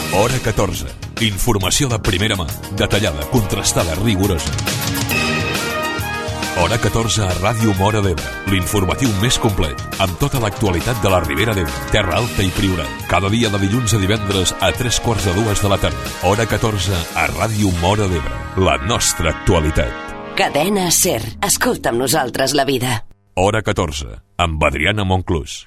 Hora 14. Informació de primera mà, detallada, contrastada, rigorosa. Hora 14 a Ràdio Móra d'Ebre, l'informatiu més complet, amb tota l'actualitat de la Ribera d'Ebre, Terra Alta i Priorat. Cada dia de dilluns a divendres a 3:45 de la tarda. Hora 14 a Ràdio Móra d'Ebre, la nostra actualitat. Cadena SER. Escolta amb nosaltres la vida. Hora 14, amb Adriana Monclús.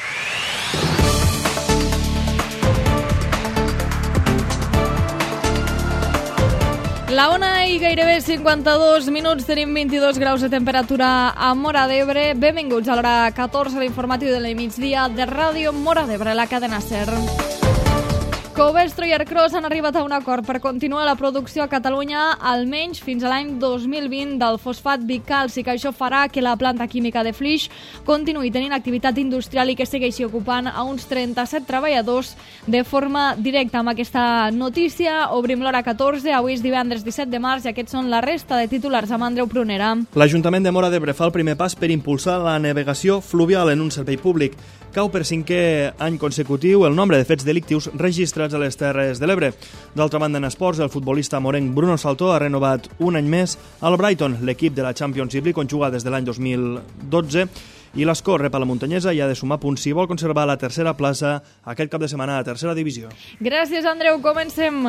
La una i gairebé 52 minuts, tenim 22 graus de temperatura a Móra d'Ebre. Benvinguts a l'hora 14, l'informatiu de la migdia de Ràdio Móra d'Ebre, la cadena SER. Covestro i Ercros han arribat a un acord per continuar la producció a Catalunya almenys fins a l'any 2020 del fosfat bicàlcic. Això farà que la planta química de Flix continuï tenint activitat industrial i que segueixi ocupant a uns 37 treballadors de forma directa. Amb aquesta notícia obrim l'hora 14, avui és divendres 17 de març i aquests són la resta de titulars amb Andreu Prunera. L'Ajuntament de Móra d'Ebre fa el primer pas per impulsar la navegació fluvial en un servei públic. Cau per 5è any consecutiu el nombre de fets delictius registrats a les Terres de l'Ebre. D'altra banda, en esports, el futbolista morenc Bruno Saltó ha renovat un any més al Brighton, l'equip de la Championship League on juga des de l'any 2012, i l'Escó rep a la Muntanyesa i ha de sumar punts si vol conservar la tercera plaça aquest cap de setmana a la tercera divisió. Gràcies, Andreu. Comencem.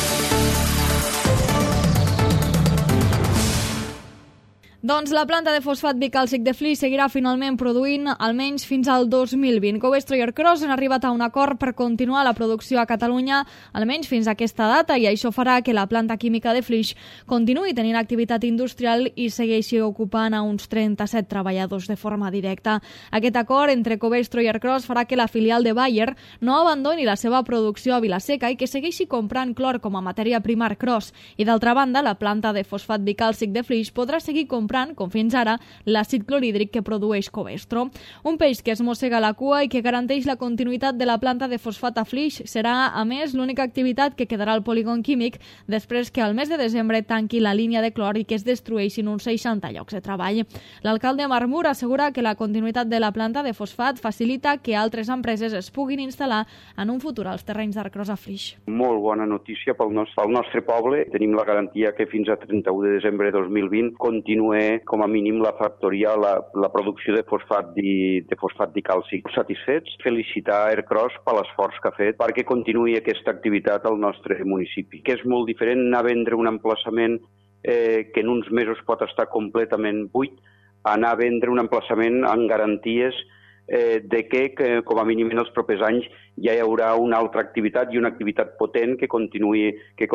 Doncs la planta de fosfat bicàlcic de Flix seguirà finalment produint almenys fins al 2020. Covestro i Ercros han arribat a un acord per continuar la producció a Catalunya almenys fins a aquesta data i això farà que la planta química de Flix continuï tenint activitat industrial i segueixi ocupant a uns 37 treballadors de forma directa. Aquest acord entre Covestro i Ercros farà que la filial de Bayer no abandoni la seva producció a Vilaseca i que segueixi comprant clor com a matèria prima Ercros. I d'altra banda, la planta de fosfat bicàlcic de Flix podrà seguir comprant, com fins ara, l'àcid clorhídric que produeix Covestro. Un peix que es mossega la cua i que garanteix la continuïtat de la planta de fosfat a Flix serà, a més, l'única activitat que quedarà al polígon químic després que al mes de desembre tanqui la línia de clor i que es destrueixin uns 60 llocs de treball. L'alcalde Marmur assegura que la continuïtat de la planta de fosfat facilita que altres empreses es puguin instal·lar en un futur als terrenys d'Ercros a Flix. Molt bona notícia pel nostre poble. Tenim la garantia que fins a 31 de desembre de 2020 continua com a mínim la factoria, la producció de fosfat bicàlcic. Satisfets, felicitar Ercros per l'esforç que ha fet perquè continuï aquesta activitat al nostre municipi, que és molt diferent anar a vendre un emplaçament que en uns mesos pot estar completament buit, anar a vendre un emplaçament amb garanties de que com a mínim en els propers anys ja hi haurà una altra activitat i una activitat potent que continuï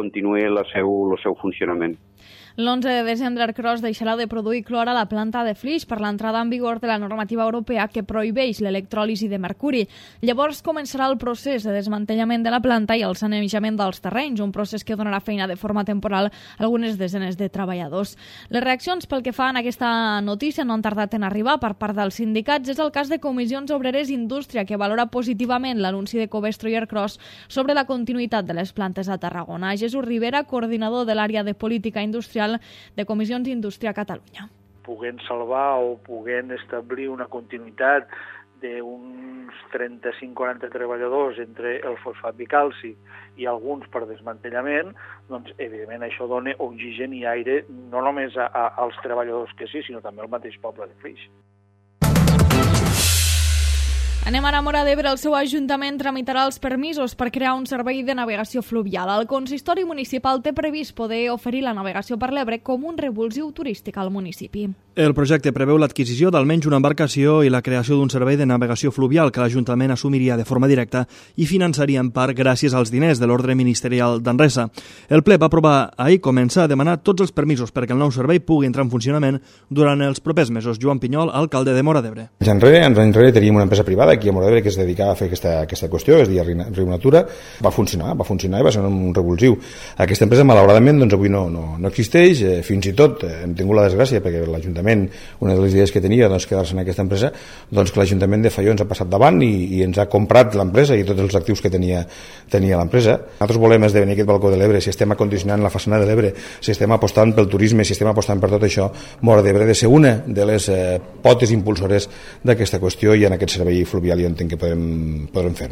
el seu funcionament. L'11 de desembre Ercros deixarà de produir clor a la planta de Flix per l'entrada en vigor de la normativa europea que prohibeix l'electròlisi de mercuri. Llavors començarà el procés de desmantellament de la planta i el sanejament dels terrenys, un procés que donarà feina de forma temporal a algunes desenes de treballadors. Les reaccions pel que fa en aquesta notícia no han tardat en arribar per part dels sindicats. És el cas de Comissions Obreres Indústria, que valora positivament l'anunci de Covestro i Ercros sobre la continuïtat de les plantes a Tarragona. Jesús Rivera, coordinador de l'àrea de política industrial de Comissions Indústria a Catalunya. Puguent salvar o puguent establir una continuïtat d'uns 35-40 treballadors entre el fosfat bicàlcic i alguns per desmantellament, doncs evidentment això dona oxigen i aire no només als treballadors que sí, sinó també al mateix poble de Flix. Anem ara a Móra d'Ebre. El seu ajuntament tramitarà els permisos per crear un servei de navegació fluvial. El consistori municipal té previst poder oferir la navegació per l'Ebre com un revulsiu turístic al municipi. El projecte preveu l'adquisició d'almenys una embarcació i la creació d'un servei de navegació fluvial que l'Ajuntament assumiria de forma directa i finançaria en part gràcies als diners de l'ordre ministerial d'Anresa. El ple va aprovar ahir començar a demanar tots els permisos perquè el nou servei pugui entrar en funcionament durant els propers mesos. Joan Pinyol, alcalde de Móra d'Ebre. Anys enrere teníem una empresa privada aquí a Móra d'Ebre que es dedicava a fer aquesta qüestió, es deia Riu Natura. Va funcionar i va ser un revulsiu. Aquesta empresa, malauradament, doncs avui no existeix. Fins i tot hem tingut la desgràcia perquè l'Ajuntament, una de les idees que tenia quedar-se en aquesta empresa, doncs que l'Ajuntament de Faió ens ha passat davant i ens ha comprat l'empresa i tots els actius que tenia l'empresa. Nosaltres volem esdevenir aquest balcó de l'Ebre. Si estem acondicionant la façana de l'Ebre, si estem apostant pel turisme, si estem apostant per tot això, Móra d'Ebre ha de ser una de les potes impulsores d'aquesta qüestió i en aquest servei fluvial jo entenc que podrem fer-ho.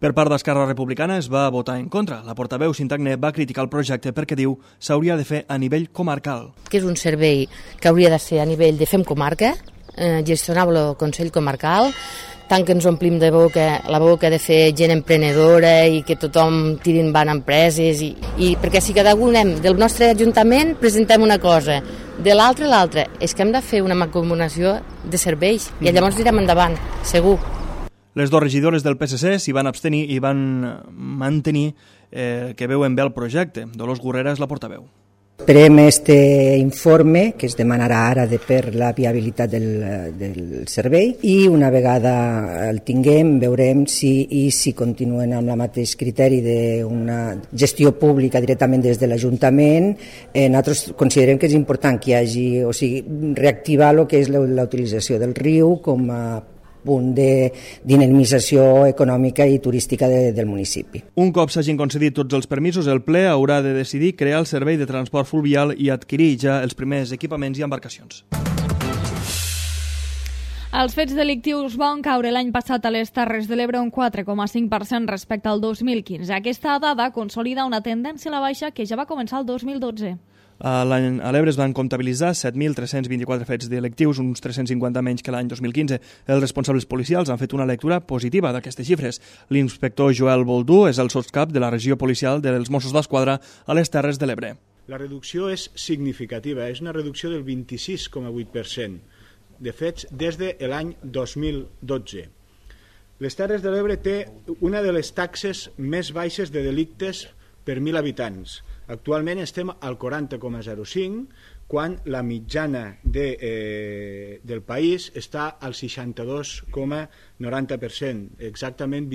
Per part d'Esquerra Republicana es va votar en contra. La portaveu Sintagné va criticar el projecte perquè diu s'hauria de fer a nivell comarcal. Que és un servei que hauria de ser a nivell de FEM comarca, gestionable el Consell Comarcal, tant que ens omplim de la boca de fer gent emprenedora i que tothom tiri endavant empreses i perquè si cada un del nostre ajuntament presentem una cosa, de l'altre, és que hem de fer una mancomunació de serveis i llavors direm endavant, segur. Les dues regidores del PSC s'hi van abstenir i van mantenir que veuen bé el projecte. Dolors Gurrera és la portaveu. Esperem este informe que es demanarà ara per la viabilitat del servei i una vegada el tinguem veurem si continuen amb el mateix criteri d'una gestió pública directament des de l'Ajuntament. Nosaltres considerem que és important que hi hagi, o sigui, reactivar el que és la utilització del riu com a punt de dinamització econòmica i turística del municipi. Un cop s'hagin concedit tots els permisos, el ple haurà de decidir crear el servei de transport fluvial i adquirir ja els primers equipaments i embarcacions. Els fets delictius van caure l'any passat a les Terres de l'Ebre un 4,5% respecte al 2015. Aquesta dada consolida una tendència a la baixa que ja va començar el 2012. A l'Ebre es van comptabilitzar 7.324 fets delictius, uns 350 menys que l'any 2015. Els responsables policials han fet una lectura positiva d'aquestes xifres. L'inspector Joel Boldú és el sotscap de la regió policial dels Mossos d'Esquadra a les Terres de l'Ebre. La reducció és significativa, és una reducció del 26,8% de fets des de l'any 2012. Les Terres de l'Ebre té una de les taxes més baixes de delictes per 1.000 habitants. Actualment estem al 40,05, quan la mitjana del país està al 62,90%, exactament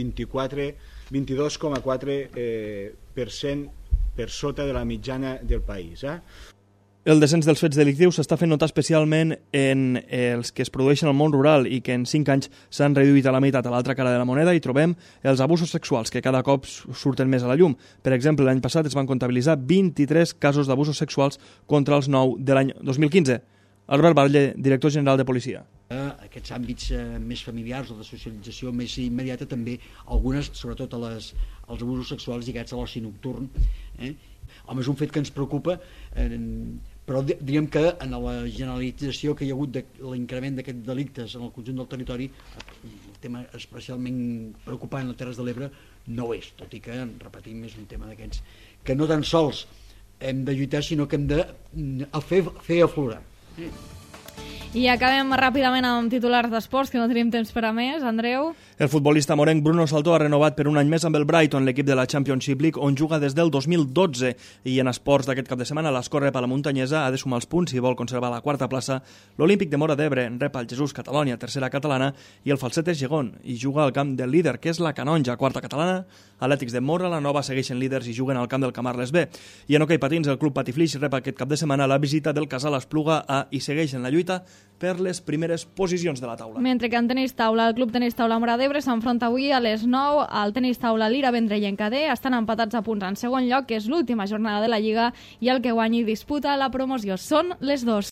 22,4% per sota de la mitjana del país. El descens dels fets delictius s'està fent notar especialment en els que es produeixen al món rural i que en 5 anys s'han reduït a la meitat. A l'altra cara de la moneda hi trobem els abusos sexuals, que cada cop surten més a la llum. Per exemple, l'any passat es van comptabilitzar 23 casos d'abusos sexuals contra els 9 de l'any 2015. Albert Batlle, director general de Policia. Aquests àmbits més familiars o de socialització més immediata també, algunes, sobretot els abusos sexuals lligats a l'oci nocturn. Home, és un fet que ens preocupa, però diguem que en la generalització que hi ha hagut de l'increment d'aquests delictes en el conjunt del territori, el tema especialment preocupant a les Terres de l'Ebre no ho és, tot i que, repetim, és un tema d'aquests que no tan sols hem de lluitar, sinó que hem de fer aflorar. I acabem ràpidament amb titulars d'esports, que no tenim temps per a més. Andreu? El futbolista morenc Bruno Saltó ha renovat per un any més amb el Brighton, l'equip de la Championship League, on juga des del 2012. I en esports d'aquest cap de setmana, l'Escó rep a la Muntanyesa, ha de sumar els punts si vol conservar la quarta plaça. L'Olímpic de Móra d'Ebre rep al Jesús Catalonia, tercera catalana, i el Falset és Gegón, i juga al camp del líder, que és la Canonja, quarta catalana. Atlètics de Móra, la Nova, segueixen líders i juguen al camp del Camarles B. I en hoquei patins, el Club Patiflix rep aquest cap de setmana la visita del Casal Espluga A i segueix en la lluita per les primeres posicions de la taula. Mentre que en tenis taula, el Club Tenis Taula Móra d'Ebre s'enfronta avui a les 9 al Tenis Taula Lira Vendrell en Cadé. Estan empatats a punts en segon lloc, que és l'última jornada de la Lliga, i el que guanyi disputa la promoció. Són les 2.